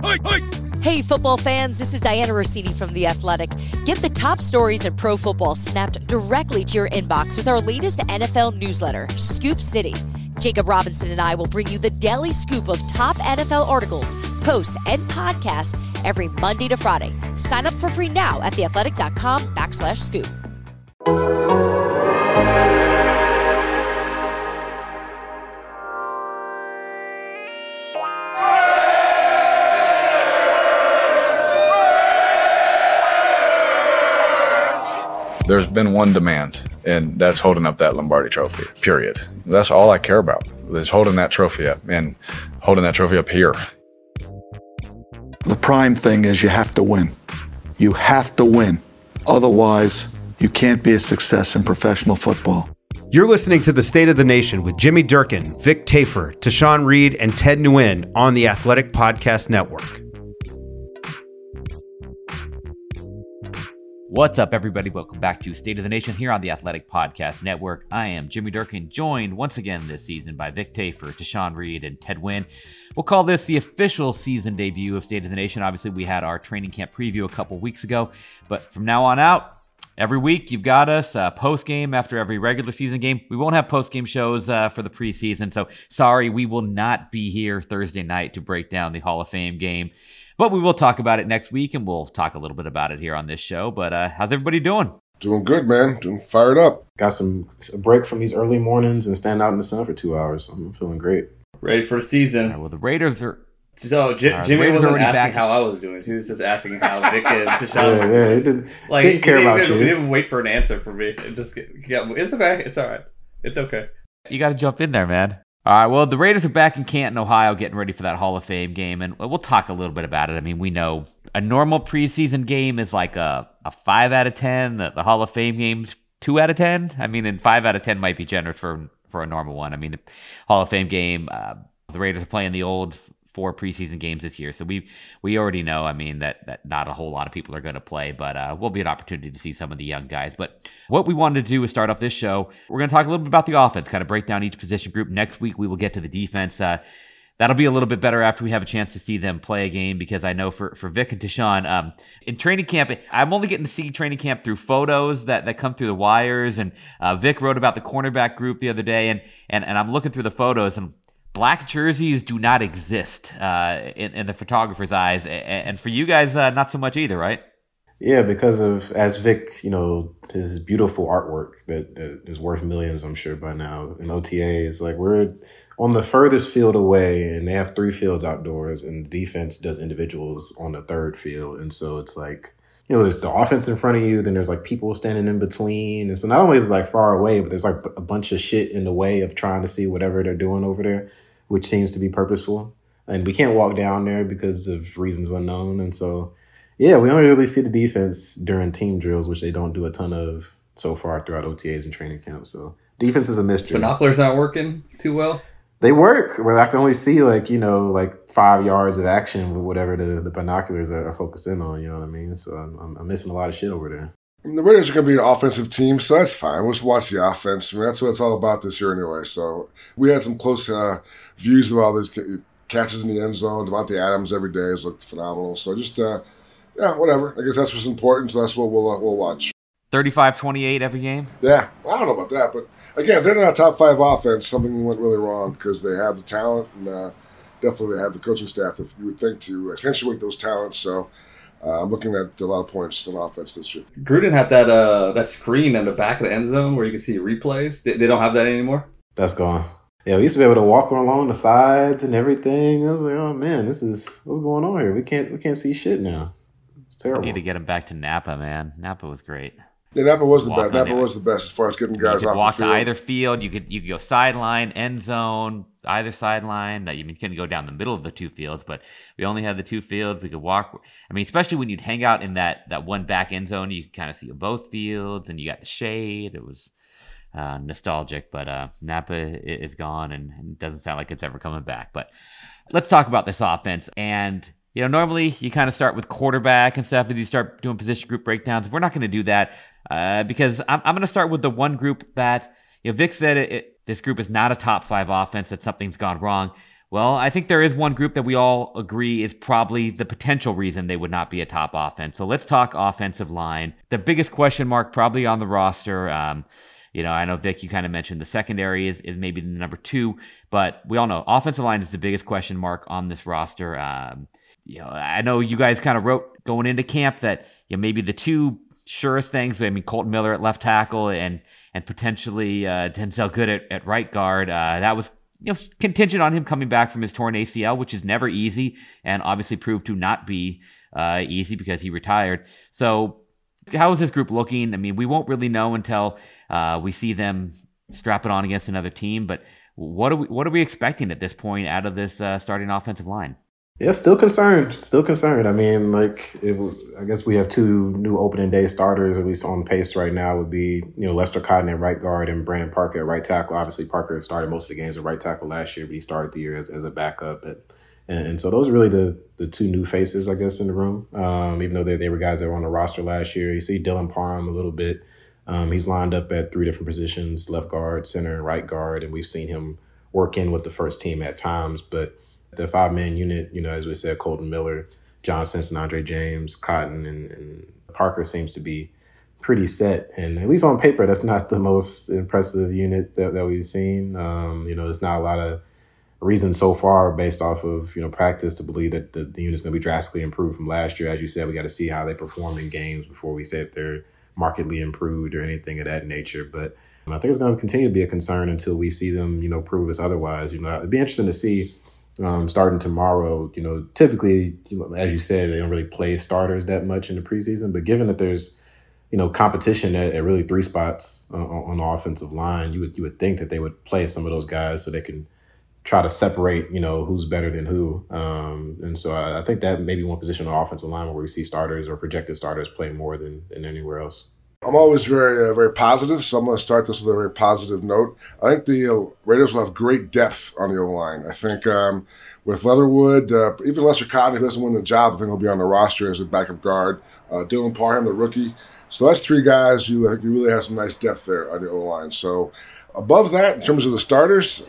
Hey, football fans, this is Diana Rossini from The Athletic. Get the top stories in pro football snapped directly to your inbox with our latest NFL newsletter, Scoop City. Jacob Robinson and I will bring you the daily scoop of top NFL articles, posts, and podcasts every Monday to Friday. Sign up for free now at theathletic.com/scoop. There's been one demand, and that's holding up that Lombardi trophy, period. That's all I care about, is holding that trophy up and holding that trophy up here. The prime thing is you have to win. You have to win. Otherwise, you can't be a success in professional football. You're listening to The State of the Nation with Jimmy Durkin, Vic Tafur, Tashawn Reed, and Ted Nguyen on the Athletic Podcast Network. What's up, everybody? Welcome back to State of the Nation here on the Athletic Podcast Network. I am Jimmy Durkin, joined once again this season by Vic Tafur, Tashawn Reed, and Ted Nguyen. We'll call this the official season debut of State of the Nation. Obviously, we had our training camp preview a couple weeks ago, but from now on out, every week you've got us post-game after every regular season game. We won't have post-game shows for the preseason, so sorry, we will not be here Thursday night to break down the Hall of Fame game. But we will talk about it next week, and we'll talk a little bit about it here on this show. But how's everybody doing? Doing good, man. Doing fired up. Got a break from these early mornings and stand out in the sun for 2 hours. So I'm feeling great. Ready for the season. Well, the Raiders are... So Jimmy wasn't asking how I was doing. He was just asking how Vic and Tashawn was doing. He didn't care about you. He didn't wait for an answer from me. It's okay. It's all right. It's okay. You got to jump in there, man. All right, well, the Raiders are back in Canton, Ohio, getting ready for that Hall of Fame game, and we'll talk a little bit about it. I mean, we know a normal preseason game is like a 5 out of 10. The Hall of Fame game's 2 out of 10. I mean, and 5 out of 10 might be generous for a normal one. I mean, the Hall of Fame game, the Raiders are playing the old 4 preseason games this year, so we already know, I mean, that not a whole lot of people are going to play, but will be an opportunity to see some of the young guys. But what we wanted to do is start off this show. We're going to talk a little bit about the offense, kind of break down each position group. Next week we will get to the defense. That'll be a little bit better after we have a chance to see them play a game, because I know for Vic and Tashawn, in training camp, I'm only getting to see training camp through photos that come through the wires, and Vic wrote about the cornerback group the other day, and I'm looking through the photos, and black jerseys do not exist in the photographer's eyes, and for you guys, not so much either, right? Yeah, because of, as Vic, his beautiful artwork that is worth millions, I'm sure, by now. In OTA, it's like we're on the furthest field away, and they have 3 fields outdoors, and the defense does individuals on the 3rd field. And so it's like, there's the offense in front of you, then there's like people standing in between. And so not only is it like far away, but there's like a bunch of shit in the way of trying to see whatever they're doing over there, which seems to be purposeful. And we can't walk down there because of reasons unknown. And so, yeah, we only really see the defense during team drills, which they don't do a ton of so far throughout OTAs and training camp. So defense is a mystery. Binoculars aren't working too well? They work, but I can only see like 5 yards of action with whatever the binoculars are focused in on, you know what I mean? So I'm missing a lot of shit over there. I mean, the Raiders are going to be an offensive team, so that's fine. We'll just watch the offense. I mean, that's what it's all about this year anyway. So we had some close views of all these catches in the end zone. Devontae Adams every day has looked phenomenal. So just, whatever. I guess that's what's important, so that's what we'll watch. 35-28 every game? Yeah, I don't know about that, but again, if they're not a top 5 offense, something went really wrong, because they have the talent, and definitely they have the coaching staff that you would think to accentuate those talents. So I'm looking at a lot of points on offense this year. Gruden had that screen in the back of the end zone where you can see replays. They don't have that anymore? That's gone. Yeah, we used to be able to walk along the sides and everything. I was like, oh man, this is what's going on here. We can't see shit now. It's terrible. I need to get him back to Napa, man. Napa was great. Yeah, Napa was the best. Napa was the best as far as getting guys off the field. You could walk to either field. You could go sideline, end zone, either sideline. You couldn't go down the middle of the 2 fields, but we only had the 2 fields. We could walk. I mean, especially when you'd hang out in that one back end zone, you could kind of see both fields, and you got the shade. It was nostalgic, but Napa is gone, and it doesn't sound like it's ever coming back. But let's talk about this offense. And normally you kind of start with quarterback and stuff, and you start doing position group breakdowns. We're not going to do that because I'm going to start with the one group that Vic said this group is not a top 5 offense, that something's gone wrong. Well, I think there is one group that we all agree is probably the potential reason they would not be a top offense. So let's talk offensive line. The biggest question mark probably on the roster. I know, Vic, you kind of mentioned the secondary is maybe the number 2, but we all know offensive line is the biggest question mark on this roster. I know you guys kind of wrote going into camp that maybe the 2 surest things. I mean, Colton Miller at left tackle and potentially Denzel Good at right guard. That was contingent on him coming back from his torn ACL, which is never easy, and obviously proved to not be easy because he retired. So how is this group looking? I mean, we won't really know until we see them strap it on against another team, but what are we expecting at this point out of this starting offensive line? Yeah, still concerned. I mean, I guess we have 2 new opening day starters, at least on pace right now, would be, Lester Cotton at right guard and Brandon Parker at right tackle. Obviously, Parker started most of the games at right tackle last year, but he started the year as a backup. And so those are really the 2 new faces, I guess, in the room, even though they were guys that were on the roster last year. You see Dylan Parham a little bit. He's lined up at 3 different positions, left guard, center, and right guard, and we've seen him work in with the first team at times, but the 5-man unit, as we said, Colton Miller, John Simpson, Andre James, Cotton, and Parker seems to be pretty set. And at least on paper, that's not the most impressive unit that we've seen. There's not a lot of reason so far based off of, practice to believe that the unit's going to be drastically improved from last year. As you said, we got to see how they perform in games before we say if they're markedly improved or anything of that nature. But I think it's going to continue to be a concern until we see them, prove us otherwise. It'd be interesting to see starting tomorrow, typically, as you said, they don't really play starters that much in the preseason. But given that there's, competition at really 3 spots on the offensive line, you would think that they would play some of those guys so they can try to separate, who's better than who. And so I think that may be one position on the offensive line where we see starters or projected starters play more than anywhere else. I'm always very, very positive, so I'm going to start this with a very positive note. I think the Raiders will have great depth on the O-line. I think with Leatherwood, even Lester Cotton, if he doesn't win the job, I think he'll be on the roster as a backup guard. Dylan Parham, the rookie. So that's 3 guys who I think you really have some nice depth there on the O-line. So above that, in terms of the starters.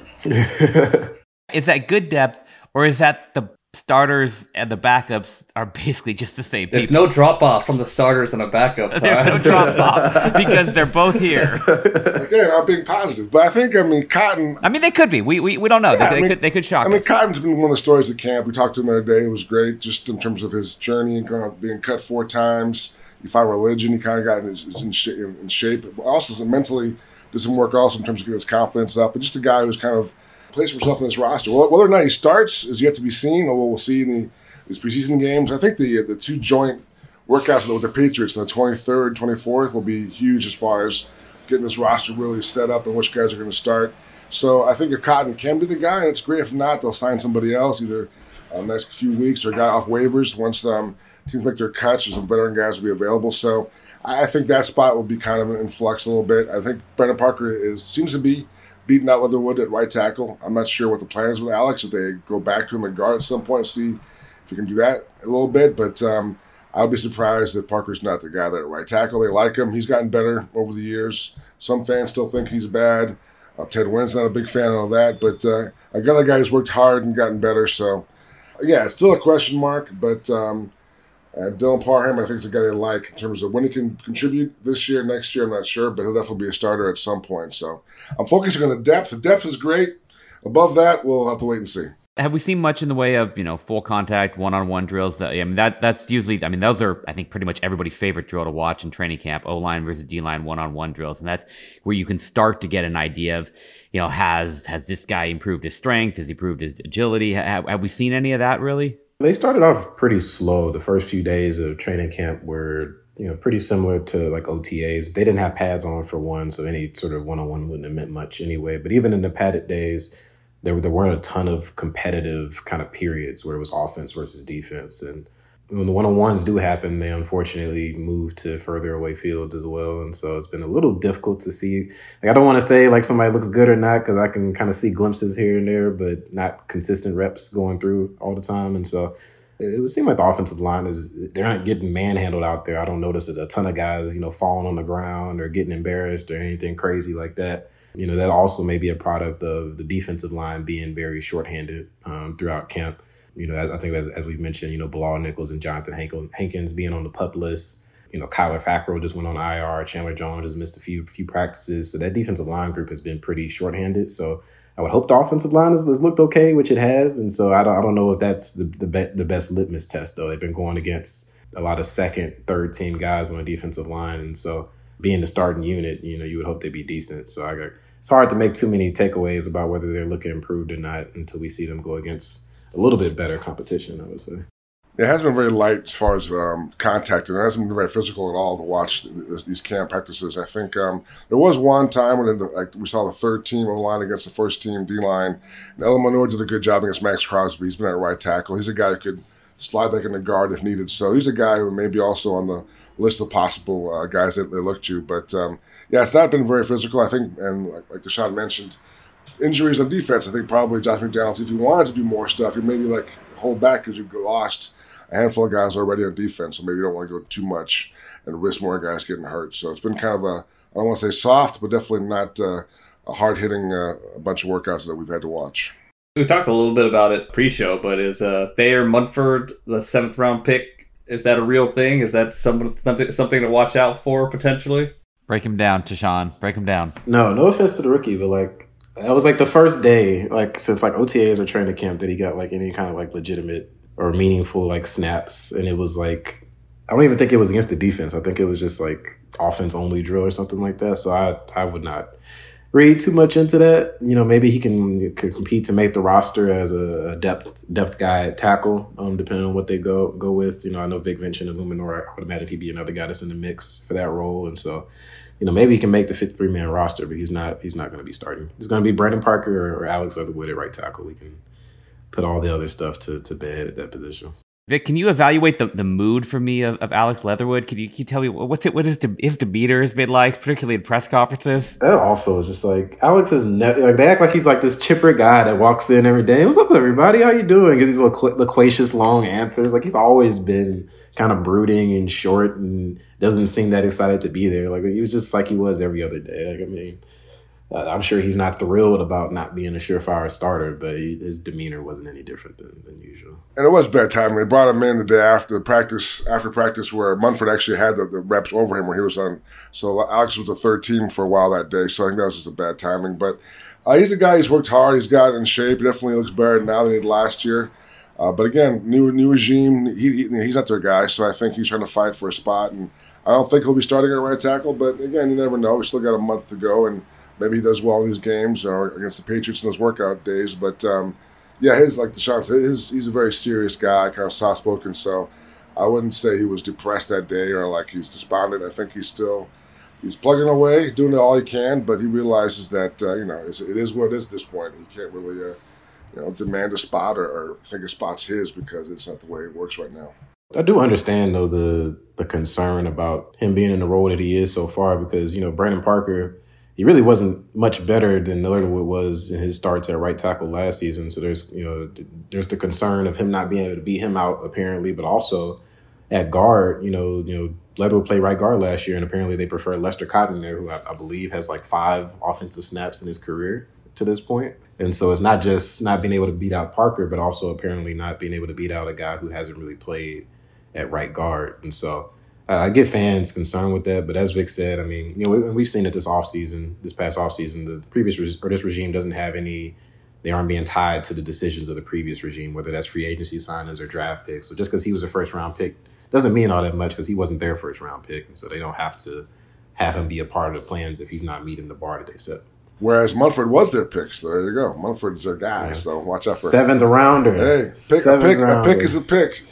Is that good depth, or is that the starters and the backups are basically just the same people? There's no drop-off from the starters and the backups. There's no drop-off because they're both here. Again, I'm being positive. But I think, Cotton... they could be. We don't know. Yeah, they could shock us. Cotton's been one of the stories at camp. We talked to him the other day. It was great just in terms of his journey and kind of being cut 4 times. He found religion. He kind of got in shape. But also mentally did some work also in terms of getting his confidence up. But just a guy who's kind of placed himself in this roster. Whether or not he starts is yet to be seen, or we'll see in these preseason games. I think the 2 joint workouts with the Patriots on the 23rd, 24th will be huge as far as getting this roster really set up and which guys are going to start. So I think if Cotton can be the guy, that's great. If not, they'll sign somebody else either next few weeks or a guy off waivers once teams make their cuts, or some veteran guys will be available. So I think that spot will be kind of in flux a little bit. I think Brandon Parker seems to be beating out Leatherwood at right tackle. I'm not sure what the plan is with Alex, if they go back to him at guard at some point, see if you can do that a little bit. But I'll be surprised if Parker's not the guy there at right tackle. They like him. He's gotten better over the years. Some fans still think he's bad. Ted Wynn's not a big fan of all that. But another guy who's worked hard and gotten better. So, yeah, it's still a question mark. But Dylan Parham, I think, is a guy they like in terms of when he can contribute this year, next year, I'm not sure, but he'll definitely be a starter at some point. So I'm focusing on the depth. The depth is great. Above that, we'll have to wait and see. Have we seen much in the way of, full contact, one-on-one drills? That's usually, those are, I think, pretty much everybody's favorite drill to watch in training camp, O-line versus D-line one-on-one drills. And that's where you can start to get an idea of, has this guy improved his strength? Has he improved his agility? Have we seen any of that, really? They started off pretty slow. The first few days of training camp were, pretty similar to like OTAs. They didn't have pads on for one, so any sort of one-on-one wouldn't have meant much anyway. But even in the padded days, there weren't a ton of competitive kind of periods where it was offense versus defense. And when the one-on-ones do happen, they unfortunately move to further away fields as well. And so it's been a little difficult to see. Like, I don't want to say like somebody looks good or not, because I can kind of see glimpses here and there, but not consistent reps going through all the time. And so it would seem like the offensive line they're not getting manhandled out there. I don't notice a ton of guys, falling on the ground or getting embarrassed or anything crazy like that. That also may be a product of the defensive line being very shorthanded throughout camp. I think as we've mentioned, Bilal Nichols and Jonathan Hankins being on the PUP list. Kyler Fackrell just went on IR. Chandler Jones has missed a few practices. So that defensive line group has been pretty shorthanded. So I would hope the offensive line has looked okay, which it has. And so I don't know if that's the best litmus test, though. They've been going against a lot of second, third team guys on the defensive line. And so being the starting unit, you would hope they'd be decent. So it's hard to make too many takeaways about whether they're looking improved or not until we see them go against a little bit better competition, I would say. It hasn't been very light as far as contact, and it hasn't been very physical at all to watch these camp practices. I think there was one time when we saw the third team O-line against the first team D-line, and Ellen Manor did a good job against Max Crosby. He's been at right tackle. He's a guy who could slide back in the guard if needed. So he's a guy who may be also on the list of possible guys that they look to. But, it's not been very physical, I think, and like Deshaun mentioned, injuries on defense. I think probably Josh McDaniels, if he wanted to do more stuff, he maybe hold back because you lost a handful of guys already on defense, so maybe you don't want to go too much and risk more guys getting hurt. So it's been kind of I don't want to say soft, but definitely not a hard-hitting a bunch of workouts that we've had to watch. We talked a little bit about it pre-show, but is Thayer Munford the 7th-round pick? Is that a real thing? Is that something to watch out for potentially? Break him down, Tashawn. Break him down. No offense to the rookie, but that was the first day, since OTAs or training camp, that he got any kind of legitimate or meaningful snaps. And it was I don't even think it was against the defense. I think it was just offense only drill or something like that. So I would not read too much into that. Maybe he can compete to make the roster as a depth guy at tackle, depending on what they go with. I know Vic mentioned Illuminor. I would imagine he'd be another guy that's in the mix for that role. And so, maybe he can make the 53-man roster, but he's not going to be starting. It's going to be Brandon Parker or Alex Leatherwood at right tackle. We can put all the other stuff to bed at that position. Vic, can you evaluate the mood for me of Alex Leatherwood? Can you tell me what his demeanor has been like, particularly in press conferences? That also is just Alex is never they act like he's this chipper guy that walks in every day. What's up, everybody? How you doing? Gives these loquacious long answers. He's always been kind of brooding and short and doesn't seem that excited to be there. He was just he was every other day. I'm sure he's not thrilled about not being a surefire starter, but his demeanor wasn't any different than usual. And it was bad timing. They brought him in the day after practice, where Munford actually had the reps over him when he was on. So Alex was the third team for a while that day. So I think that was just a bad timing. But he's a guy who's worked hard. He's gotten in shape. He definitely looks better now than he did last year. But again, new regime. He's not their guy. So I think he's trying to fight for a spot. And I don't think he'll be starting at right tackle. But again, you never know. We still got a month to go. And maybe he does well in these games or against the Patriots in those workout days. But, like Deshaun said, he's a very serious guy, kind of soft-spoken. So I wouldn't say he was depressed that day or he's despondent. I think he's plugging away, doing all he can, but he realizes that, it is what it is at this point. He can't really, demand a spot or think a spot's his because it's not the way it works right now. I do understand, though, the concern about him being in the role that he is so far because, Brandon Parker, he really wasn't much better than Leatherwood was in his starts at right tackle last season. So there's the concern of him not being able to beat him out apparently, but also at guard, Leatherwood played right guard last year, and apparently they prefer Lester Cotton there, who I believe has 5 offensive snaps in his career to this point. And so it's not just not being able to beat out Parker, but also apparently not being able to beat out a guy who hasn't really played at right guard. And so I get fans concerned with that, but as Vic said, we've seen it this past offseason, the previous this regime doesn't have they aren't being tied to the decisions of the previous regime, whether that's free agency signings or draft picks. So just because he was a first-round pick doesn't mean all that much because he wasn't their first-round pick, and so they don't have to have him be a part of the plans if he's not meeting the bar that they set. Whereas Munford was their pick, so there you go. Munford's their guy, so watch out for 7th rounder. Hey, a pick is a pick.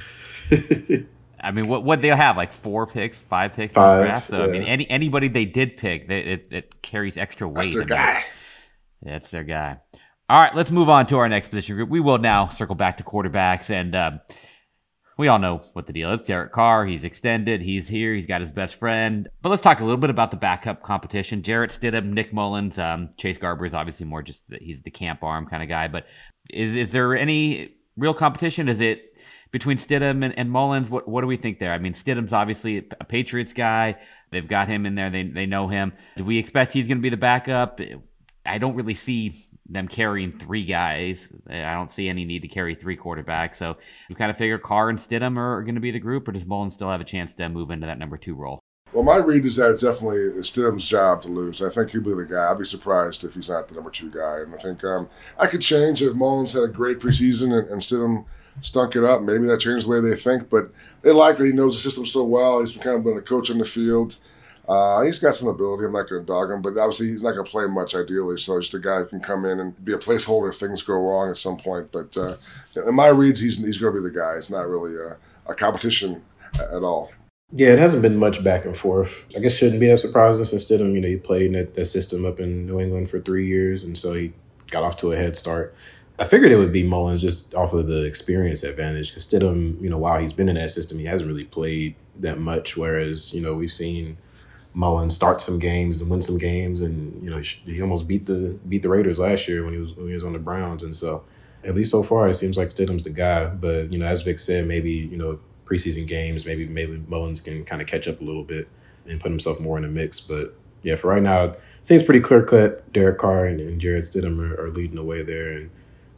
What they'll have 4 picks, 5 picks in this draft. So yeah. Anybody they did pick, it carries extra weight. That's their guy. That's their guy. All right, let's move on to our next position group. We will now circle back to quarterbacks, and we all know what the deal is. Derek Carr, he's extended, he's here, he's got his best friend. But let's talk a little bit about the backup competition. Jarrett Stidham, Nick Mullins, Chase Garber is obviously more just he's the camp arm kind of guy. But is there any real competition? Is it between Stidham and Mullins, what do we think there? I mean, Stidham's obviously a Patriots guy. They've got him in there. They know him. Do we expect he's going to be the backup? I don't really see them carrying 3 guys. I don't see any need to carry 3 quarterbacks. So you kind of figure Carr and Stidham are going to be the group, or does Mullins still have a chance to move into that number 2 role? Well, my read is that it's definitely Stidham's job to lose. I think he'll be the guy. I'd be surprised if he's not the number 2 guy. And I think I could change if Mullins had a great preseason and Stidham stunk it up. Maybe that changes the way they think. But they like that he knows the system so well. He's kind of been a coach on the field. He's got some ability. I'm not going to dog him. But obviously he's not going to play much ideally. So he's just a guy who can come in and be a placeholder if things go wrong at some point. But in my reads, he's going to be the guy. It's not really a competition at all. Yeah, it hasn't been much back and forth. I guess shouldn't be that surprising since Stidham, he played in that system up in New England for 3 years, and so he got off to a head start. I figured it would be Mullins just off of the experience advantage because Stidham, while he's been in that system, he hasn't really played that much, whereas, we've seen Mullins start some games and win some games, and, he almost beat the Raiders last year when he was on the Browns, and so at least so far it seems like Stidham's the guy. But, as Vic said, maybe, preseason games, maybe Mullins can kind of catch up a little bit and put himself more in the mix. But yeah, for right now, it seems pretty clear-cut. Derek Carr and Jarrett Stidham are leading the way there. And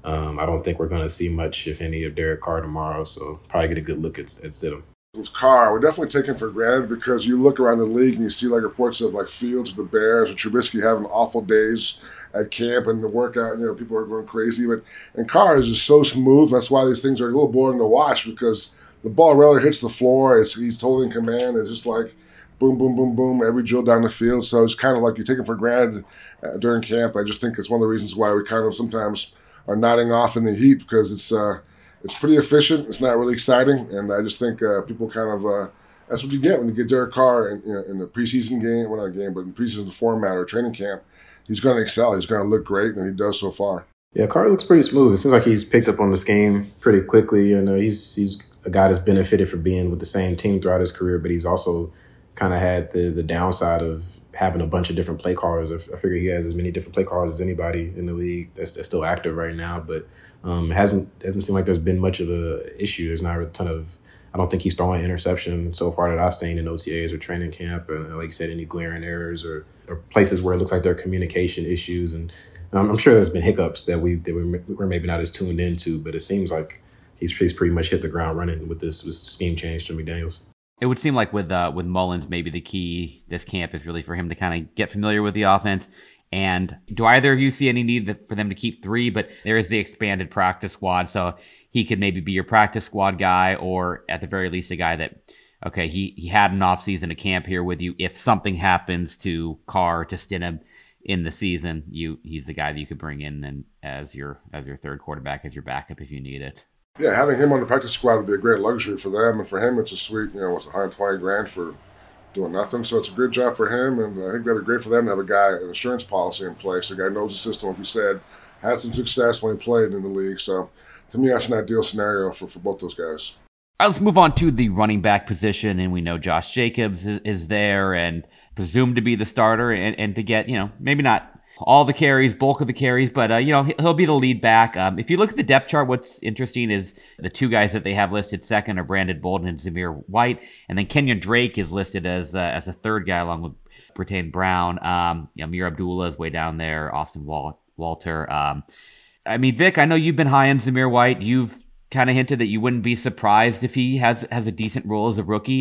I don't think we're going to see much, if any, of Derek Carr tomorrow. So probably get a good look at Stidham. With Carr, we're definitely taking for granted because you look around the league and you see reports of Fields, the Bears, and Trubisky having awful days at camp and the workout. People are going crazy. And Carr is just so smooth. That's why these things are a little boring to watch because the ball rarely hits the floor. He's totally in command. It's just boom, boom, boom, boom, every drill down the field. So it's kind of you take it for granted during camp. I just think it's one of the reasons why we kind of sometimes are nodding off in the heat because it's pretty efficient. It's not really exciting. And I just think people kind of that's what you get when you get Derek Carr in the preseason game. Well, not a game, but in the preseason format or training camp. He's going to excel. He's going to look great, and he does so far. Yeah, Carr looks pretty smooth. It seems like he's picked up on this game pretty quickly. And he's a guy that's benefited from being with the same team throughout his career, but he's also kind of had the downside of having a bunch of different play callers. I figure he has as many different play callers as anybody in the league that's still active right now, but it hasn't seemed like there's been much of an issue. There's not a ton of, I don't think he's throwing an interception so far that I've seen in OTAs or training camp, and like you said, any glaring errors or places where it looks like there are communication issues. And I'm sure there's been hiccups that we're maybe not as tuned into, but it seems like he's pretty much hit the ground running with this scheme change to McDaniels. It would seem like with Mullins, maybe the key this camp is really for him to kind of get familiar with the offense. And do either of you see any need for them to keep 3? But there is the expanded practice squad, so he could maybe be your practice squad guy, or at the very least a guy that, okay, he had an offseason to camp here with you. If something happens to Carr, to Stidham in the season, he's the guy that you could bring in and as your third quarterback, as your backup if you need it. Yeah, having him on the practice squad would be a great luxury for them, and for him, it's a sweet, $120,000 for doing nothing. So it's a good job for him, and I think that'd be great for them to have a guy, an insurance policy in place. A guy knows the system, like you said, had some success when he played in the league. So to me, that's an ideal scenario for both those guys. All right, let's move on to the running back position, and we know Josh Jacobs is there and presumed to be the starter and to get, maybe not all the carries, bulk of the carries, but, he'll be the lead back. If you look at the depth chart, what's interesting is the 2 guys that they have listed second are Brandon Bolden and Zamir White, and then Kenyon Drake is listed as a third guy along with Brittain Brown. Amir Abdullah is way down there, Austin Walter. Vic, I know you've been high on Zamir White. You've kind of hinted that you wouldn't be surprised if he has a decent role as a rookie.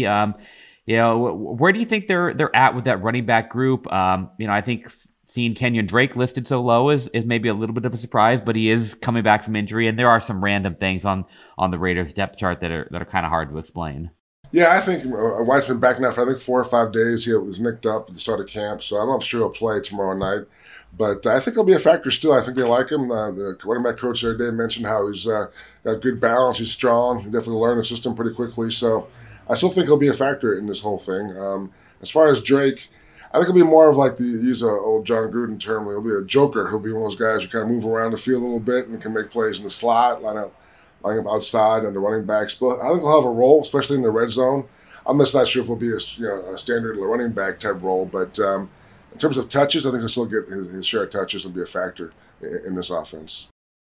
Where do you think they're at with that running back group? I think seeing Kenyon Drake listed so low is maybe a little bit of a surprise, but he is coming back from injury, and there are some random things on the Raiders depth chart that are kind of hard to explain. Yeah, I think White's been back now for 4 or 5 days. He was nicked up at the start of camp, so I'm not sure he'll play tomorrow night. But I think he'll be a factor still. I think they like him. The running back coach the other day mentioned how he's got good balance. He's strong. He definitely learned the system pretty quickly. So I still think he'll be a factor in this whole thing. As far as Drake, I think he'll be more of to use an old John Gruden term, he'll be a joker. He'll be one of those guys who kind of move around the field a little bit and can make plays in the slot, line up outside and the running backs. But I think he'll have a role, especially in the red zone. I'm just not sure if it'll be a standard running back type role. But in terms of touches, I think he'll still get his share of touches and be a factor in this offense.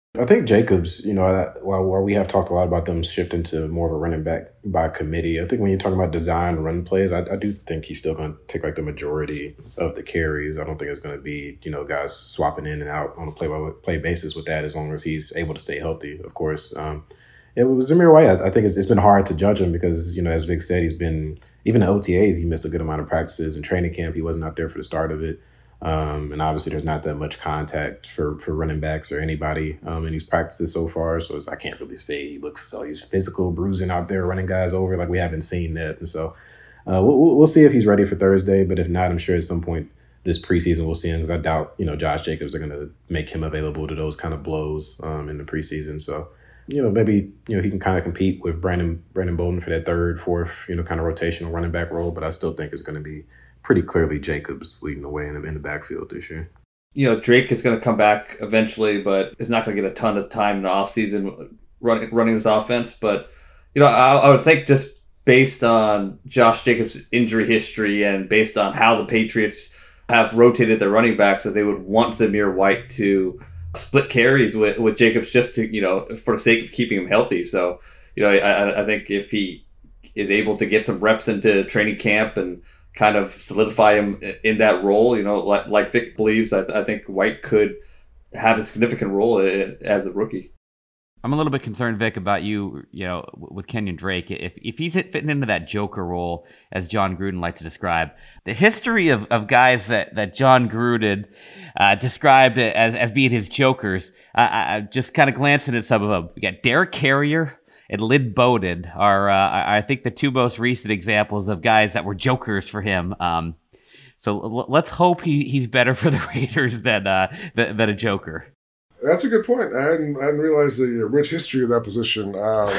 I think Jacobs, while we have talked a lot about them shifting to more of a running back by committee, I think when you're talking about design run plays, I do think he's still going to take like the majority of the carries. I don't think it's going to be, guys swapping in and out on a play-by-play basis with that, as long as he's able to stay healthy, of course. It was Zamir White. I think it's been hard to judge him because, as Vic said, he's been, even in OTAs, he missed a good amount of practices. In training camp, he wasn't out there for the start of it. And obviously there's not that much contact for running backs or anybody in these practices so far. So I can't really say he looks he's physical, bruising out there, running guys over. Like, we haven't seen that. And so we'll see if he's ready for Thursday. But if not, I'm sure at some point this preseason we'll see him, because I doubt, Josh Jacobs are going to make him available to those kind of blows in the preseason. So, maybe, he can kind of compete with Brandon Bolden for that third, fourth, kind of rotational running back role. But I still think it's going to be pretty clearly Jacobs leading the way in the backfield this year. Drake is going to come back eventually, but is not going to get a ton of time in the offseason running this offense. But, I would think just based on Josh Jacobs' injury history and based on how the Patriots have rotated their running backs, that they would want Zamir White to split carries with Jacobs just to, for the sake of keeping him healthy. So, I think if he is able to get some reps into training camp and kind of solidify him in that role, like Vic believes, I think White could have a significant role as a rookie. I'm a little bit concerned, Vic, about you with Kenyon Drake. If he's fitting into that joker role, as John Gruden liked to describe, the history of guys that John Gruden described as being his jokers, I just kind of glancing at some of them. We got Derek Carrier and Lynn Bowden are, I think, the two most recent examples of guys that were jokers for him. So let's hope he's better for the Raiders than a joker. That's a good point. I hadn't realized the rich history of that position.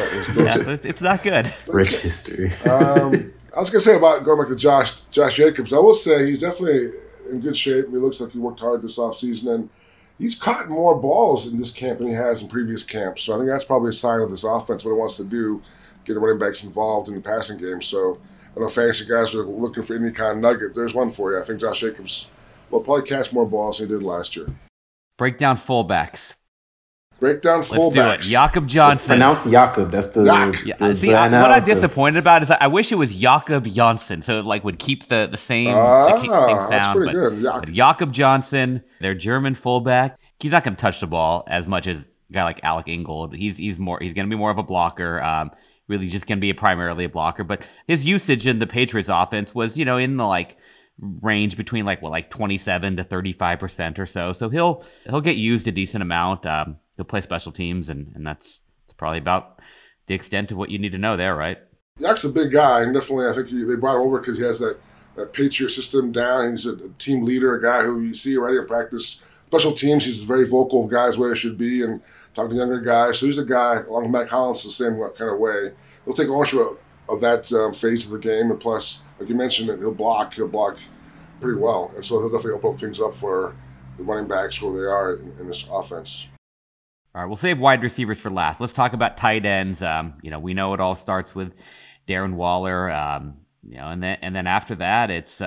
It's not good. Rich history. I was going to say about going back to Josh Jacobs, I will say he's definitely in good shape. He looks like he worked hard this offseason, and he's caught more balls in this camp than he has in previous camps. So I think that's probably a sign of this offense, what it wants to do, get the running backs involved in the passing game. So I know fantasy guys are looking for any kind of nugget. There's one for you. I think Josh Jacobs will probably catch more balls than he did last year. Break down fullbacks. Let's do it. Jakob Johnson. It's pronounced Jakob. That's the See, what I'm disappointed about is that I wish it was Jakob Johnson, so it would keep the same same sound. That's pretty good. But Jakob Johnson, their German fullback, he's not going to touch the ball as much as a guy like Alec Ingold. He's going to be more of a blocker. Really, just going to be primarily a blocker. But his usage in the Patriots offense was, in the range between 27 to 35% or so. So he'll get used a decent amount. He'll play special teams, and that's probably about the extent of what you need to know there, right? Yak's a big guy, and definitely I think they brought him over because he has that Patriot system down. He's a team leader, a guy who you see already in practice. Special teams, he's very vocal of guys where they should be and talking to younger guys. So he's a guy, along with Matt Collins, the same kind of way. He'll take ownership of that phase of the game, and plus, like you mentioned, he'll block pretty well. And so he'll definitely open things up for the running backs where they are in this offense. All right, we'll save wide receivers for last. Let's talk about tight ends. We know it all starts with Darren Waller. And then after that, it's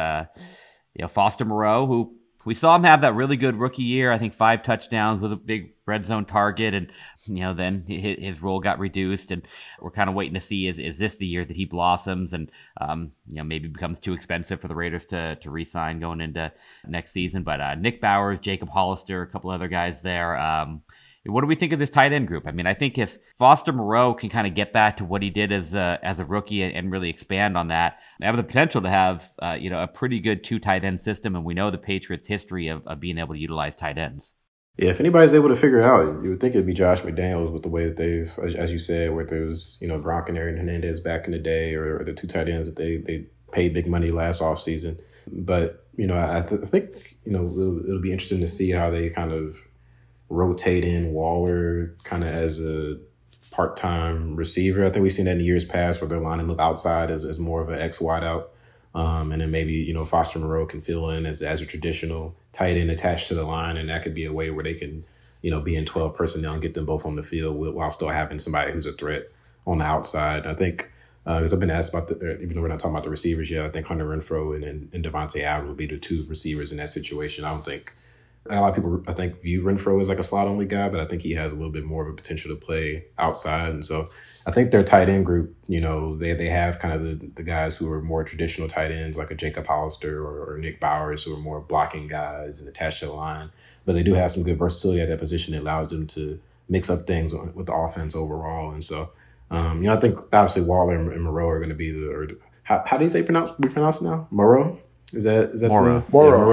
Foster Moreau, who we saw him have that really good rookie year. I think 5 touchdowns with a big red zone target, and then his role got reduced, and we're kind of waiting to see is this the year that he blossoms and maybe becomes too expensive for the Raiders to re-sign going into next season. But Nick Bowers, Jacob Hollister, a couple other guys there. What do we think of this tight end group? I mean, I think if Foster Moreau can kind of get back to what he did as a rookie and really expand on that, they have the potential to have a pretty good 2 tight end system, and we know the Patriots' history of being able to utilize tight ends. Yeah, if anybody's able to figure it out, you would think it'd be Josh McDaniels with the way that they've, as you said, where there was Gronk and Aaron Hernandez back in the day, or the 2 tight ends that they paid big money last offseason. But I think it'll be interesting to see how they kind of rotate in Waller kind of as a part-time receiver. I think we've seen that in years past where they're lining up outside as more of an X wideout. And then maybe, Foster Moreau can fill in as a traditional tight end attached to the line. And that could be a way where they can, be in 12 personnel and get them both on the field while still having somebody who's a threat on the outside. I think, because I've been asked about even though we're not talking about the receivers yet, I think Hunter Renfrow and Devontae Adams will be the 2 receivers in that situation. I don't think A lot of people, I think, view Renfrow as like a slot-only guy, but I think he has a little bit more of a potential to play outside. And so I think their tight end group, they have kind of the guys who are more traditional tight ends, like a Jacob Hollister or Nick Bowers, who are more blocking guys and attached to the line. But they do have some good versatility at that position that allows them to mix up things with the offense overall. And so, I think obviously Waller and Moreau are going to be how do you say pronounce it now? Moreau? Is that Moreau?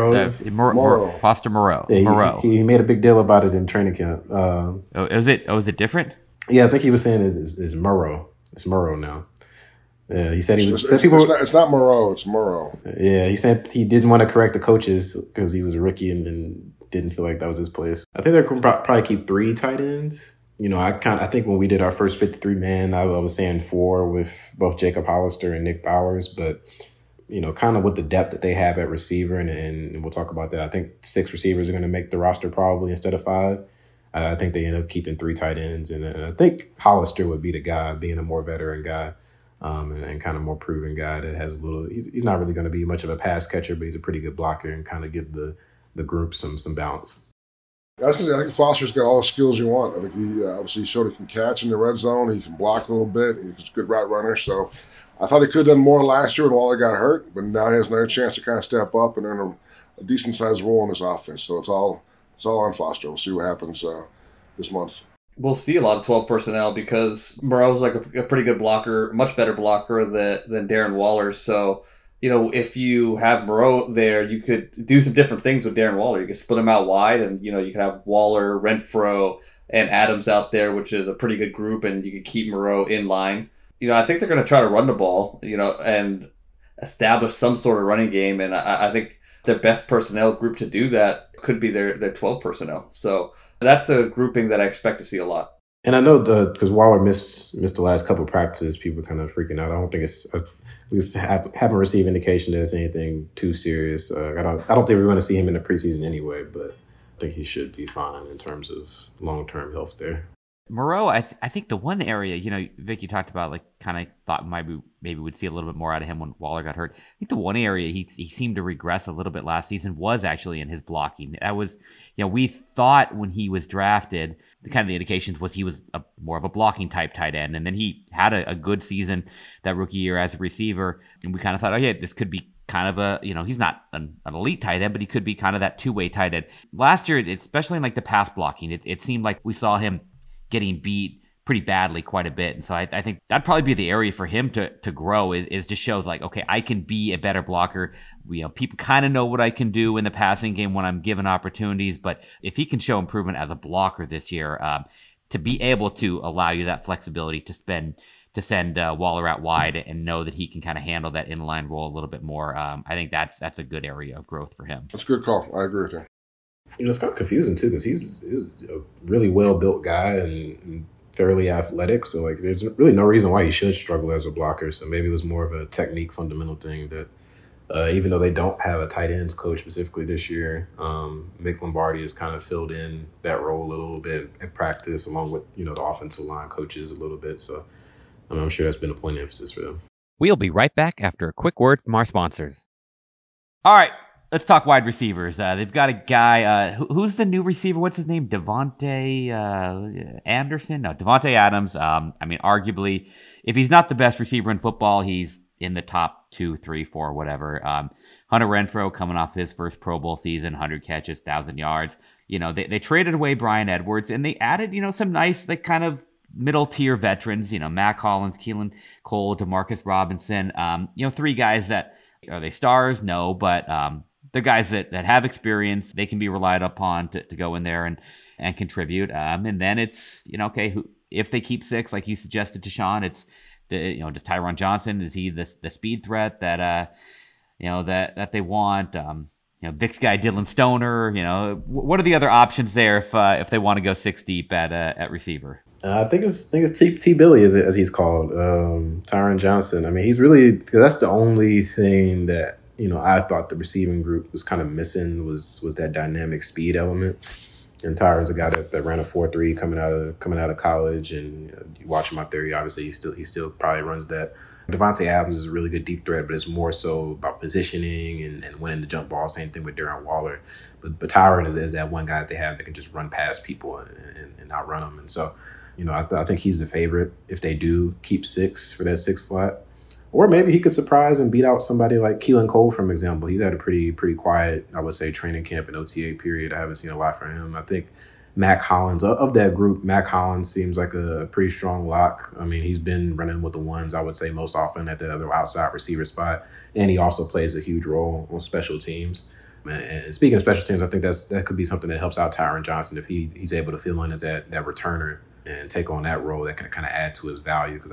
Moreau. Foster Moreau. Yeah, Moreau. He made a big deal about it in training camp. Is it different? Yeah, I think he was saying it's Moreau. It's Moreau now. Yeah, he said it's not Moreau. It's Moreau. Yeah, he said he didn't want to correct the coaches because he was a rookie and didn't feel like that was his place. I think they're going to probably keep 3 tight ends. I think when we did our first 53-man, I was saying 4 with both Jacob Hollister and Nick Bowers, but kind of with the depth that they have at receiver, and we'll talk about that. I think 6 receivers are going to make the roster probably instead of 5. I think they end up keeping 3 tight ends, and I think Hollister would be the guy, being a more veteran guy and kind of more proven guy that has a little. He's not really going to be much of a pass catcher, but he's a pretty good blocker and kind of give the group some balance. I think Foster's got all the skills you want. I think he obviously showed he can catch in the red zone. He can block a little bit. He's a good route runner. So I thought he could have done more last year when Waller got hurt, but now he has another chance to kind of step up and earn a decent-sized role in this offense. So it's all on Foster. We'll see what happens this month. We'll see a lot of 12 personnel because Moreau's like a pretty good blocker, much better blocker than Darren Waller. So, if you have Moreau there, you could do some different things with Darren Waller. You could split him out wide and, you could have Waller, Renfrow, and Adams out there, which is a pretty good group, and you could keep Moreau in line. I think they're going to try to run the ball, and establish some sort of running game. And I think their best personnel group to do that could be their 12 personnel. So that's a grouping that I expect to see a lot. And I know because Waller missed the last couple of practices, people are kind of freaking out. I don't think it's at least haven't received indication that it's anything too serious. I don't think we're going to see him in the preseason anyway, but I think he should be fine in terms of long-term health there. Moreau, I think the one area, Vic, you talked about, like, kind of thought maybe we'd see a little bit more out of him when Waller got hurt. I think the one area he seemed to regress a little bit last season was actually in his blocking. That was, we thought when he was drafted, the kind of the indications was he was more of a blocking type tight end. And then he had a good season that rookie year as a receiver. And we kind of thought, this could be kind of he's not an elite tight end, but he could be kind of that two-way tight end. Last year, especially in like the pass blocking, it seemed like we saw him getting beat pretty badly quite a bit. And so I think that'd probably be the area for him to grow is to show like, okay, I can be a better blocker. People kind of know what I can do in the passing game when I'm given opportunities, but if he can show improvement as a blocker this year, to be able to allow you that flexibility to send Waller out wide and know that he can kind of handle that inline role a little bit more, I think that's a good area of growth for him. That's a good call. I agree with you. It's kind of confusing too because he's a really well-built guy and fairly athletic. So like, there's really no reason why he should struggle as a blocker. So maybe it was more of a technique fundamental thing that even though they don't have a tight ends coach specifically this year, Mick Lombardi has kind of filled in that role a little bit in practice along with, the offensive line coaches a little bit. So I'm sure that's been a point of emphasis for them. We'll be right back after a quick word from our sponsors. All right. Let's talk wide receivers. They've got a guy, who's the new receiver? What's his name? Devontae Anderson? No, Devontae Adams. Arguably, if he's not the best receiver in football, he's in the top 2, 3, 4, whatever. Hunter Renfrow coming off his first Pro Bowl season, 100 catches, 1,000 yards. They traded away Bryan Edwards, and they added, some nice, like, kind of middle-tier veterans, Matt Collins, Keelan Cole, Demarcus Robinson. 3 guys that, are they stars? No, but they're guys that have experience. They can be relied upon to go in there and contribute. And then it's, if they keep 6, like you suggested to Sean, it's, does Tyron Johnson, is he the speed threat that, that they want? Vic's guy, Dylan Stoner, what are the other options there if they want to go 6 deep at receiver? I think it's T Billy as he's called, Tyron Johnson. He's really, because that's the only thing that, I thought the receiving group was kind of missing was that dynamic speed element. And Tyron's a guy that ran a 4.3 coming out of college, and you watch him out there. Obviously, he still probably runs that. Devontae Adams is a really good deep threat, but it's more so about positioning and winning the jump ball. Same thing with Darren Waller. But Tyron is that one guy that they have that can just run past people and outrun them. And so, I think he's the favorite if they do keep 6 for that 6th slot. Or maybe he could surprise and beat out somebody like Keelan Cole, for example. He's had a pretty quiet, I would say, training camp and OTA period. I haven't seen a lot from him. I think Mac Hollins, of that group, Mac Hollins seems like a pretty strong lock. I mean, he's been running with the ones, I would say, most often at that other outside receiver spot. And he also plays a huge role on special teams. And speaking of special teams, I think that could be something that helps out Tyron Johnson if he's able to fill in as that returner and take on that role that can kind of add to his value. Because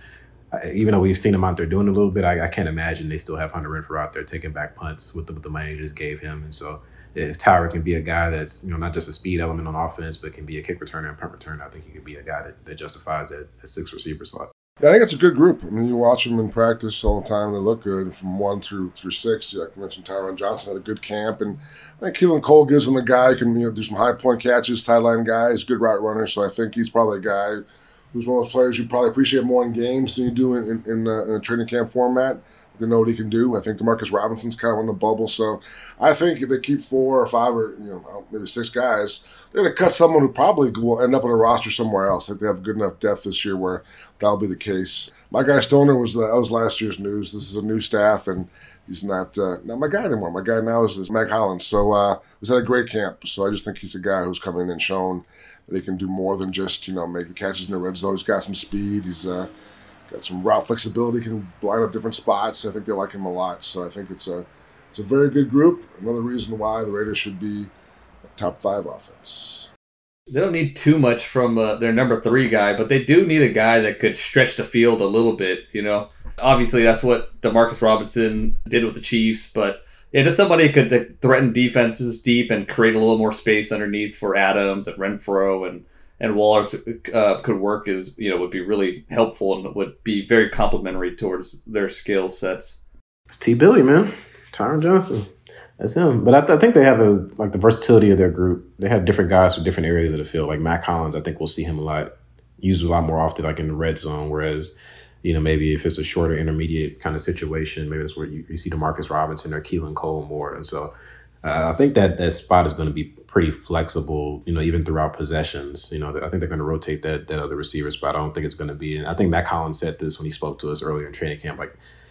even though we've seen him out there doing a little bit, I can't imagine they still have Hunter Renfrow out there taking back punts with the money they just gave him. And so if Tyron can be a guy that's not just a speed element on offense, but can be a kick returner and punt returner, I think he could be a guy that justifies that 6th receiver slot. Yeah, I think it's a good group. I mean, you watch them in practice all the time; they look good from 1 through 6. Like you mentioned, Tyron Johnson had a good camp, and I think Keelan Cole gives him a guy who can do some high point catches, sideline guy. He's a good route runner, so I think he's probably a guy who's one of those players you probably appreciate more in games than you do in a training camp format. They know what he can do. I think Demarcus Robinson's kind of on the bubble, so I think if they keep 4 or 5 or maybe 6 guys, they're going to cut someone who probably will end up on a roster somewhere else. I think they have good enough depth this year where that'll be the case. My guy Stoner was last year's news. This is a new staff, and he's not my guy anymore. My guy now is Mac Hollins. So he's had a great camp. So I just think he's a guy who's come in and shown that he can do more than just make the catches in the red zone. He's got some speed. He's got some route flexibility. Can line up different spots. I think they like him a lot. So I think it's a very good group. Another reason why the Raiders should be a top 5 offense. They don't need too much from their number 3 guy, but they do need a guy that could stretch the field a little bit, Obviously, that's what Demarcus Robinson did with the Chiefs, but just somebody who could threaten defenses deep and create a little more space underneath for Adams and Renfrow and Waller could work would be really helpful and would be very complementary towards their skill sets. It's T-Billy, man. Tyron Johnson. That's him. But I think they have the versatility of their group. They have different guys for different areas of the field. Like Mac Hollins, I think we'll see him used a lot more often, like in the red zone. Whereas, maybe if it's a shorter intermediate kind of situation, maybe that's where you see DeMarcus Robinson or Keelan Cole more. And so I think that spot is going to be pretty flexible, even throughout possessions. I think they're going to rotate that other receiver spot. I don't think it's going to be. And I think Mac Hollins said this when he spoke to us earlier in training camp.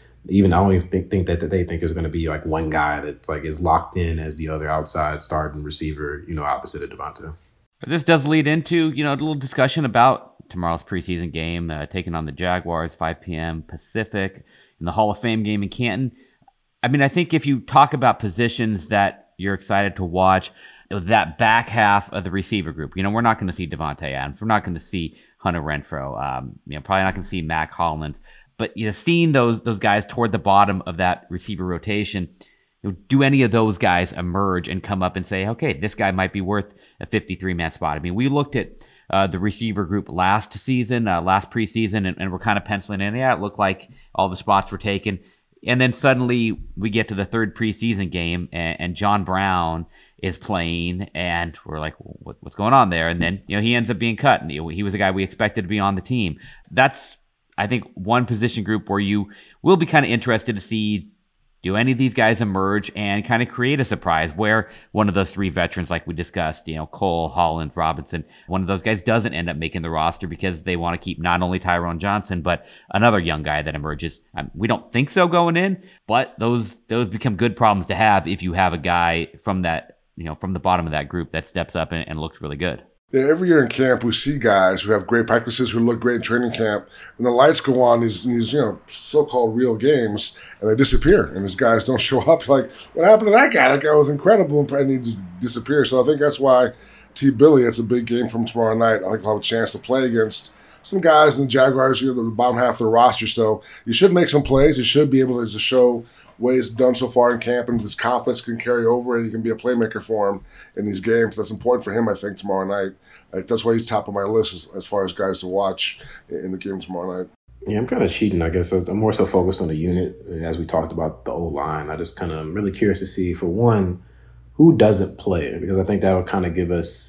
I don't even think that they think there's going to be one guy that's is locked in as the other outside starting receiver, opposite of Devonta. This does lead into, a little discussion about tomorrow's preseason game, taking on the Jaguars, 5 p.m. Pacific, in the Hall of Fame game in Canton. I mean, I think if you talk about positions that you're excited to watch, that back half of the receiver group, we're not going to see Devontae Adams. We're not going to see Hunter Renfrow. Probably not going to see Mac Hollins. But seeing those guys toward the bottom of that receiver rotation, do any of those guys emerge and come up and say, okay, this guy might be worth a 53-man spot? I mean, we looked at the receiver group last preseason, and we're kind of penciling in. Yeah, it looked like all the spots were taken. And then suddenly we get to the 3rd preseason game, and John Brown is playing, and we're like, what's going on there? And then he ends up being cut, and he was a guy we expected to be on the team. That's, I think, one position group where you will be kind of interested to see, do any of these guys emerge and kind of create a surprise where one of those 3 veterans, like we discussed, Cole, Holland, Robinson, one of those guys doesn't end up making the roster because they want to keep not only Tyron Johnson, but another young guy that emerges. We don't think so going in, but those become good problems to have if you have a guy from that, from the bottom of that group that steps up and looks really good. Yeah, every year in camp, we see guys who have great practices, who look great in training camp, and the lights go on these so-called real games, and they disappear, and these guys don't show up. Like, what happened to that guy? That guy was incredible, and he just disappears. So I think that's why T-Billy, it's a big game from tomorrow night. I think he'll have a chance to play against some guys in the Jaguars, the bottom half of the roster. So you should make some plays. You should be able to just show what he's done so far in camp, and this confidence can carry over, and he can be a playmaker for him in these games. That's important for him, I think, tomorrow night. That's why he's top of my list as far as guys to watch in the game tomorrow night. Yeah, I'm kind of cheating, I guess. I'm more so focused on the unit, as we talked about the O-line. I just I'm really curious to see, for one, who doesn't play, because I think that'll kind of give us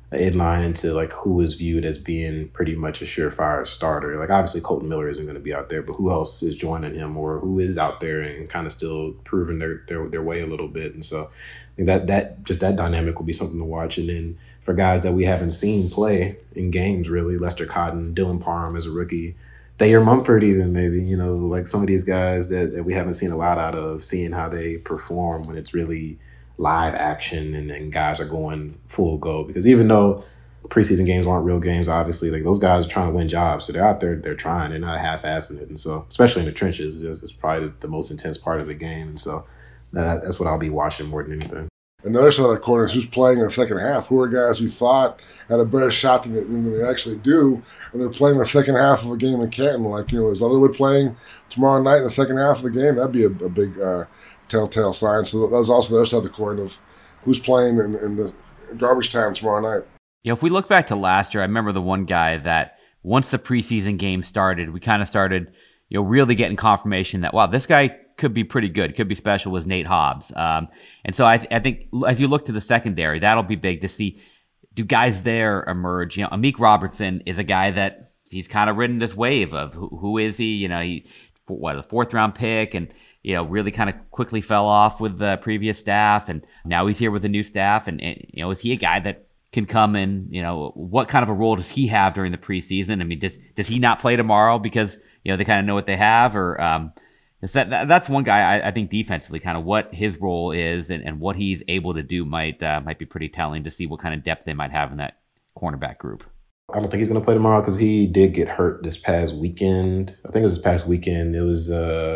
inline into like who is viewed as being pretty much a surefire starter. Like obviously Colton Miller isn't going to be out there, but who else is joining him or who is out there and kind of still proving their way a little bit. And so I think that dynamic will be something to watch. And then for guys that we haven't seen play in games really, Lester Cotton, Dylan Parham as a rookie, Thayer Mumford even maybe, like some of these guys that we haven't seen a lot out of, seeing how they perform when it's really live action and guys are going full go. Because even though preseason games aren't real games, obviously, like those guys are trying to win jobs. So they're out there, they're trying, they're not half-assing it. And so, especially in the trenches, it's probably the most intense part of the game. And so that's what I'll be watching more than anything. And the other side of that corner is who's playing in the second half. Who are guys we thought had a better shot than they actually do, and they're playing the second half of a game in Canton. Like, is Leatherwood playing tomorrow night in the second half of the game? That'd be a big telltale sign. So that was also the other side of the coin of who's playing in the garbage time tomorrow night. Yeah, if we look back to last year, I remember the one guy that once the preseason game started, we kind of started, really getting confirmation that, wow, this guy could be pretty good, could be special, was Nate Hobbs. And so I think as you look to the secondary, that'll be big to see, do guys there emerge? Amik Robertson is a guy that he's kind of ridden this wave of who is he? He a fourth-round pick and, really kind of quickly fell off with the previous staff, and now he's here with the new staff. And is he a guy that can come in? What kind of a role does he have during the preseason? I mean, does he not play tomorrow because they kind of know what they have, or that's one guy I think defensively, kind of what his role is and what he's able to do might be pretty telling to see what kind of depth they might have in that cornerback group. I don't think he's going to play tomorrow because he did get hurt this past weekend. I think it was this past weekend. It was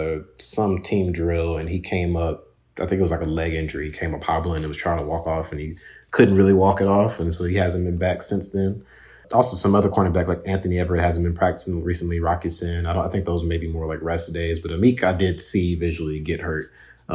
some team drill, and he came up, I think it was like a leg injury. He came up hobbling and was trying to walk off, and he couldn't really walk it off, and so he hasn't been back since then. Also, some other cornerback like Anthony Everett hasn't been practicing recently. Rocky Sin, I think those may be more like rest days, but Amik I did see visually get hurt.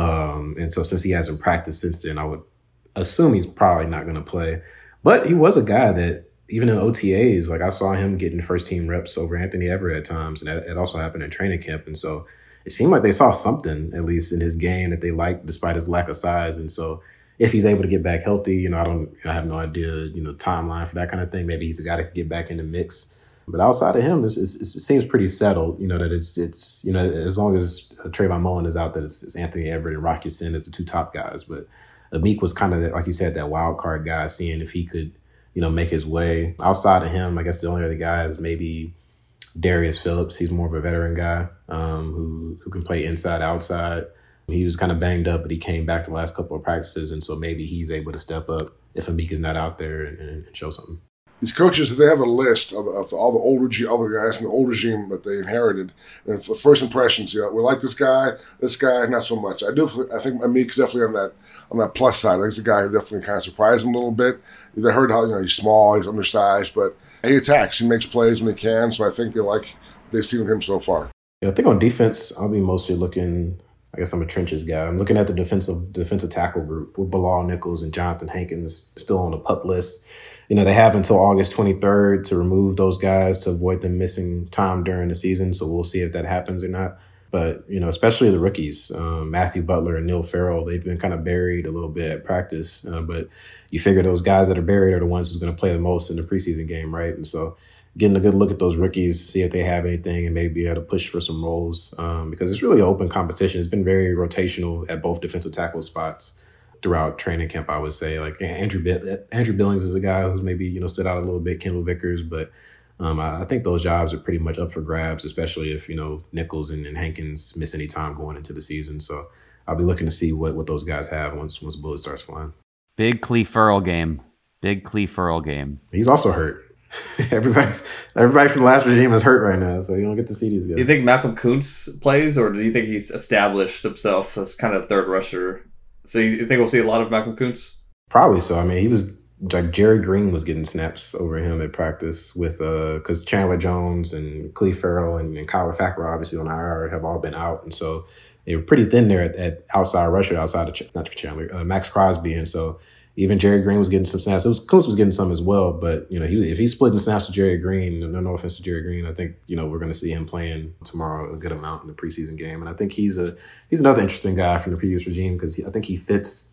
And so since he hasn't practiced since then, I would assume he's probably not going to play. But he was a guy that, even in OTAs, like I saw him getting first team reps over Anthony Everett at times, and that also happened in training camp. And so it seemed like they saw something, at least in his game, that they liked despite his lack of size. And so if he's able to get back healthy, I have no idea, timeline for that kind of thing. Maybe he's a guy that can get back in the mix. But outside of him, it seems pretty settled, that it's as long as Trayvon Mullen is out, that it's Anthony Everett and Rocky Sin as the two top guys. But Amik was kind of, like you said, that wild card guy, seeing if he could, make his way. Outside of him, I guess the only other guy is maybe Darius Phillips. He's more of a veteran guy who can play inside, outside. He was kind of banged up, but he came back the last couple of practices, and so maybe he's able to step up if Amik is not out there and show something. These coaches, they have a list of all the other guys from the old regime that they inherited. And for first impressions, we like this guy, not so much. I think Amik is definitely on that plus side. I think he's a guy who definitely kind of surprised him a little bit. They heard how he's small, he's undersized, but he attacks, he makes plays when he can. So I think they've seen him so far. Yeah, I think on defense, I'll be mostly looking. I guess I'm a trenches guy. I'm looking at the defensive tackle group with Bilal Nichols and Jonathan Hankins still on the PUP list. They have until August 23rd to remove those guys to avoid them missing time during the season. So we'll see if that happens or not. But, especially the rookies, Matthew Butler and Neil Farrell, they've been kind of buried a little bit at practice. But you figure those guys that are buried are the ones who's going to play the most in the preseason game, right? And so getting a good look at those rookies, see if they have anything and maybe be able to push for some roles because it's really open competition. It's been very rotational at both defensive tackle spots throughout training camp, I would say. Like Andrew Billings is a guy who's maybe, stood out a little bit, Kendall Vickers, but I think those jobs are pretty much up for grabs, especially if, Nichols and Hankins miss any time going into the season. So I'll be looking to see what those guys have once Bullet starts flying. Big Cleve Ferrell game. He's also hurt. Everybody from the last regime is hurt right now, so you don't get to see these guys. Do you think Malcolm Kuntz plays, or do you think he's established himself as kind of third rusher? So you think we'll see a lot of Malcolm Kuntz? Probably so. I mean, he was like Jerry Green was getting snaps over him at practice with because Chandler Jones and Cleve Ferrell and Kyler Fackrell obviously on IR have all been out, and so they were pretty thin there at outside rusher outside of not Chandler, Max Crosby, and so even Jerry Green was getting some snaps. Kuntz was getting some as well, but if he's splitting snaps with Jerry Green, no offense to Jerry Green, I think we're going to see him playing tomorrow a good amount in the preseason game, and I think he's another interesting guy from the previous regime because I think he fits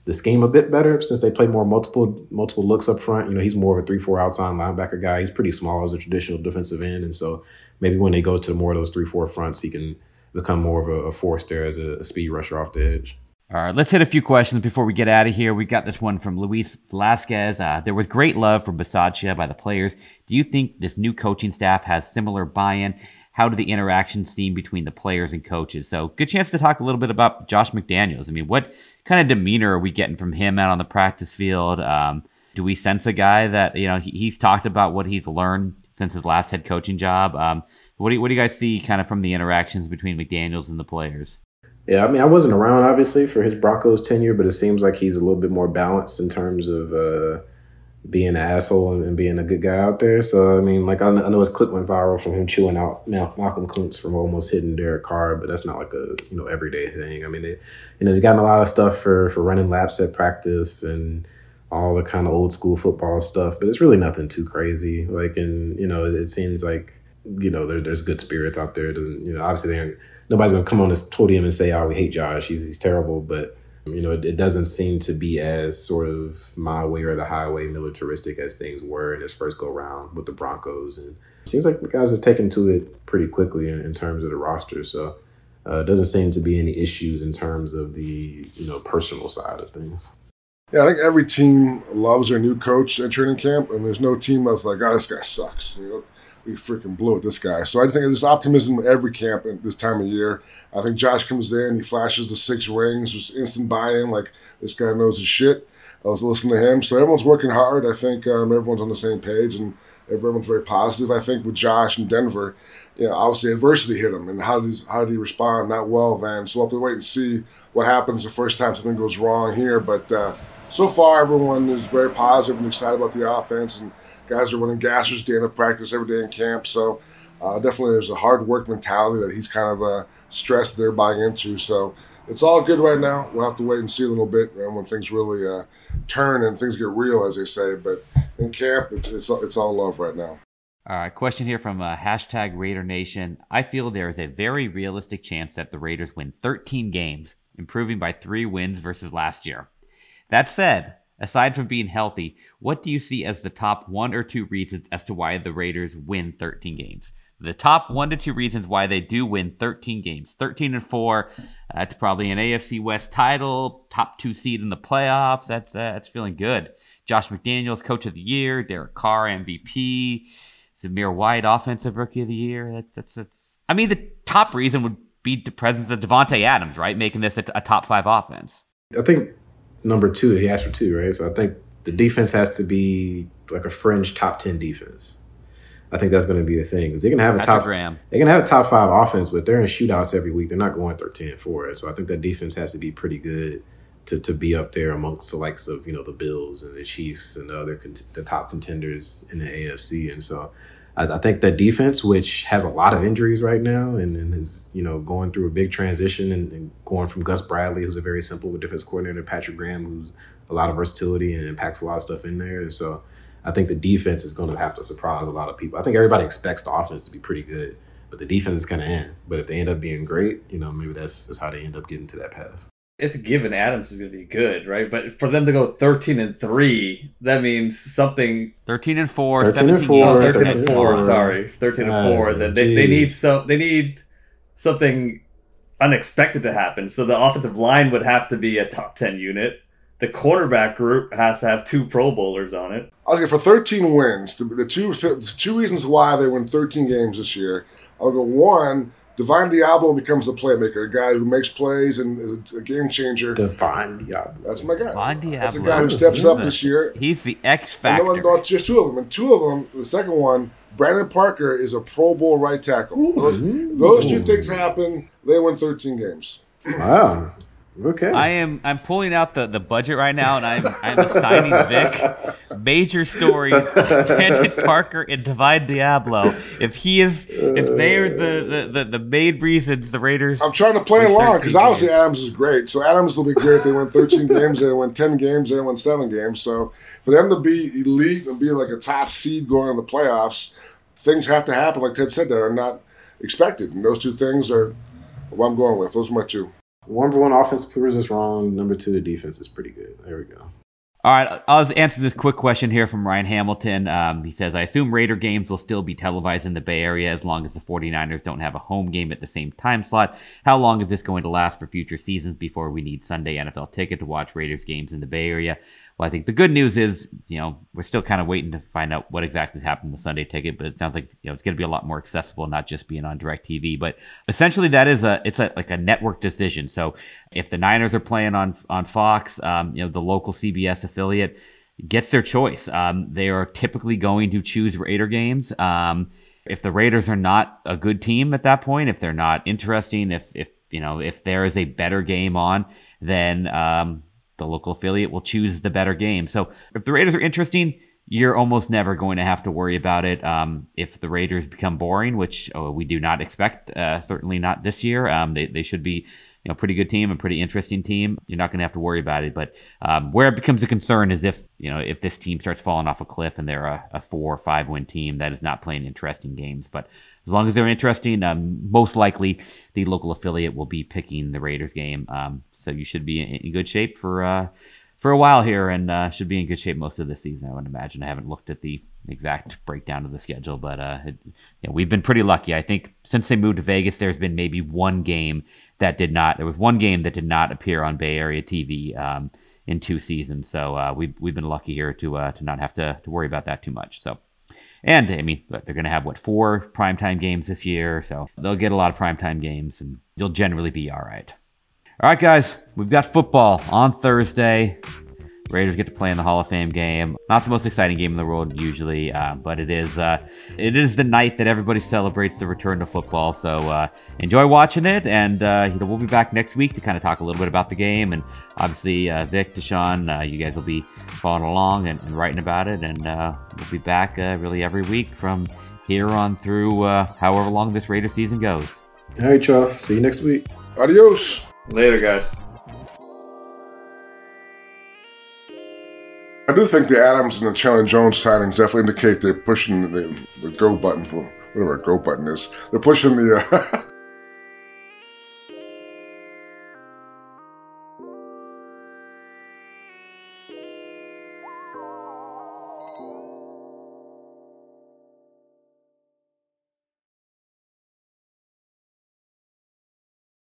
the scheme a bit better since they play more multiple looks up front. He's more of a 3-4 outside linebacker guy. He's pretty small as a traditional defensive end. And so maybe when they go to more of those 3-4 fronts, he can become more of a force there as a speed rusher off the edge. All right, let's hit a few questions before we get out of here. We got this one from Luis Velasquez. There was great love for Bisaccia by the players. Do you think this new coaching staff has similar buy-in? How do the interactions seem between the players and coaches? So good chance to talk a little bit about Josh McDaniels. I mean, what kind of demeanor are we getting from him out on the practice field? Do we sense a guy that, he's talked about what he's learned since his last head coaching job? What do you guys see kind of from the interactions between McDaniels and the players? Yeah, I mean, I wasn't around, obviously, for his Broncos tenure, but it seems like he's a little bit more balanced in terms of being an asshole and being a good guy out there. So, I mean, like, I know his clip went viral from him chewing out Malcolm Kuntz from almost hitting Derek Carr, but that's not like a, everyday thing. I mean, they've gotten a lot of stuff for running laps at practice and all the kind of old school football stuff, but it's really nothing too crazy. Like, and, it seems like, there's good spirits out there. It doesn't, obviously nobody's going to come on this podium and say, oh, we hate Josh. He's terrible. But, it doesn't seem to be as sort of my way or the highway militaristic as things were in his first go round with the Broncos. And it seems like the guys are taking to it pretty quickly in terms of the roster. So it doesn't seem to be any issues in terms of the, personal side of things. Yeah, I think every team loves their new coach at training camp, and there's no team that's like, oh, this guy sucks. We freaking blew it, this guy. So I think there's optimism at every camp at this time of year. I think Josh comes in, he flashes the 6 rings, just instant buy-in, like this guy knows his shit. I was listening to him. So everyone's working hard. I think everyone's on the same page, and everyone's very positive. I think with Josh in Denver, obviously adversity hit him, and how did he respond? Not well then. So we'll have to wait and see what happens the first time something goes wrong here. But so far, everyone is very positive and excited about the offense, and guys are running gassers day in practice every day in camp. So definitely there's a hard work mentality that he's kind of stressed they're buying into. So it's all good right now. We'll have to wait and see a little bit when things really turn and things get real, as they say. But in camp, it's all love right now. All right, question here from hashtag Raider Nation. I feel there is a very realistic chance that the Raiders win 13 games, improving by 3 wins versus last year. That said, aside from being healthy, what do you see as the top 1 or 2 reasons as to why the Raiders win 13 games? The top 1 to 2 reasons why they do win 13 games. 13-4, that's probably an AFC West title, top 2 seed in the playoffs. That's feeling good. Josh McDaniels, Coach of the Year. Derek Carr, MVP. Zamir White, Offensive Rookie of the Year. I mean, the top reason would be the presence of Devontae Adams, right? Making this a top 5 offense. I think number 2, he asked for 2, right? So I think the defense has to be like a fringe top 10 defense. I think that's going to be the thing, because they can have a top 5 offense, but they're in shootouts every week. They're not going 13-4. So I think that defense has to be pretty good to be up there amongst the likes of the Bills and the Chiefs and the top contenders in the AFC. And so I think that defense, which has a lot of injuries right now and is going through a big transition and going from Gus Bradley, who's a very simple defense coordinator, to Patrick Graham, who's a lot of versatility and packs a lot of stuff in there. And so I think the defense is going to have to surprise a lot of people. I think everybody expects the offense to be pretty good, but the defense is going to end. But if they end up being great, maybe that's how they end up getting to that path. It's a given Adams is going to be good, right? But for them to go 13-3, that means something. 13-4, 13-4. Sorry, 13-4. Then they need something unexpected to happen. So the offensive line would have to be a top 10 unit. The quarterback group has to have 2 Pro Bowlers on it. I was going for 13 wins. The two reasons why they win 13 games this year. I'll go 1. Divine Diablo becomes a playmaker, a guy who makes plays and is a game changer. Divine Diablo. That's my guy. Divine Diablo. That's a guy who steps up this year. He's the X factor. No, just 2 of them. And 2 of them, the second one, Brandon Parker is a Pro Bowl right tackle. Those 2 things happen, they win 13 games. Wow. Okay. I'm pulling out the budget right now, and I'm assigning Vic major stories of Brandon Parker and Divine Diablo. If they're the main reasons the Raiders. I'm trying to play along because obviously Adams is great. So Adams will be great if they win 13 games, they win 10 games, they win 7 games. So for them to be elite and be like a top seed going in the playoffs, things have to happen, like Ted said, that are not expected. And those 2 things are what I'm going with. Those are my 2. Number one, offense proves us wrong. Number two, the defense is pretty good. There we go. All right, I'll just answer this quick question here from Ryan Hamilton. He says, I assume Raider games will still be televised in the Bay Area as long as the 49ers don't have a home game at the same time slot. How long is this going to last for future seasons before we need Sunday NFL Ticket to watch Raiders games in the Bay Area? Well, I think the good news is, we're still kind of waiting to find out what exactly is happening with Sunday Ticket, but it sounds like, it's going to be a lot more accessible, not just being on DirecTV. But essentially that is like a network decision. So if the Niners are playing on Fox, the local CBS affiliate gets their choice. They are typically going to choose Raider games. If the Raiders are not a good team at that point, if they're not interesting, if there is a better game on, then the local affiliate will choose the better game. So if the Raiders are interesting, you're almost never going to have to worry about it. If the Raiders become boring, which we do not expect, certainly not this year, they should be a pretty good team, a pretty interesting team. You're not going to have to worry about it. But where it becomes a concern is if this team starts falling off a cliff and they're a 4 or 5 win team that is not playing interesting games. But as long as they're interesting, most likely the local affiliate will be picking the Raiders game. So you should be in good shape for a while here, and should be in good shape most of the season, I would imagine. I haven't looked at the exact breakdown of the schedule, but we've been pretty lucky. I think since they moved to Vegas, there's been maybe one game that did not appear on Bay Area TV in 2 seasons. So we've been lucky here to not have to worry about that too much. So. And, I mean, they're going to have, 4 primetime games this year, so they'll get a lot of primetime games, and you'll generally be all right. All right, guys, we've got football on Thursday. Raiders get to play in the Hall of Fame game. Not the most exciting game in the world usually, but it is the night that everybody celebrates the return to football. So enjoy watching it, and we'll be back next week to kind of talk a little bit about the game. And obviously, Vic, Deshaun, you guys will be following along and writing about it, and we'll be back really every week from here on through however long this Raider season goes. All right, y'all. See you next week. Adios. Later, guys. I do think the Adams and the Chandler Jones signings definitely indicate they're pushing the go button for whatever a go button is. They're pushing the